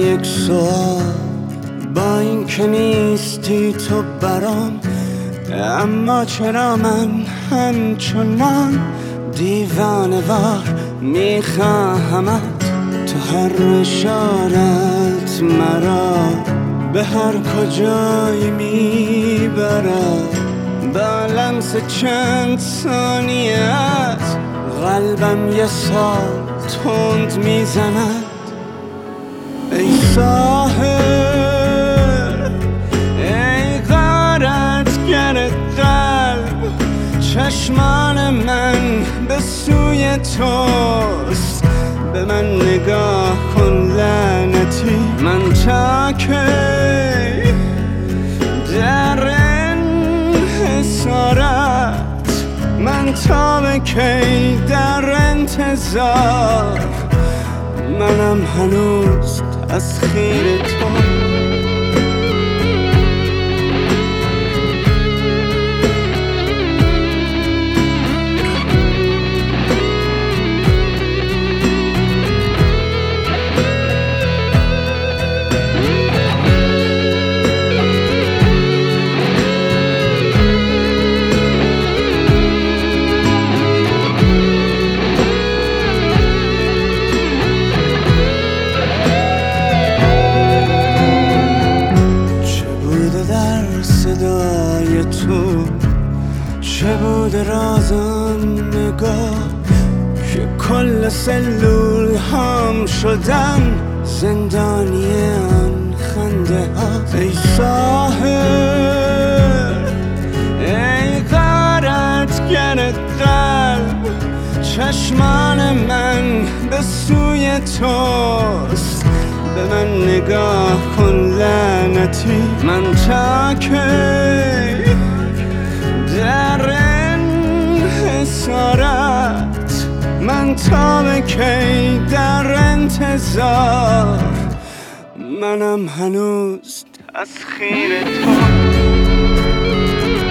یک سوال، با این که نیستی تو برام، اما چرا من همچنان دیوانه وار میخواهمت؟ تو هر اشارت مرا به هر کجایی میبرد، با لمس چند ثانیت قلبم یه سال تند میزند. ای ساحل، ای غارتگر قلب، چشمان من به سوی توست، به من نگاه کن لعنتی. من تا کی در انحصارت، من تا به کی در انتظار، منم هنوز تسخیر تو. صدای تو چه بود رازم نگاه که کل سلول هم شدن زندانی آن خنده ها. ای ساحل، ای غارتگر قلب، چشمان من به سوی توست، به من نگاه کن لعنتی. من تا کی در انحصارت، من تا به کی در انتظار، منم هنوز تسخیر تو.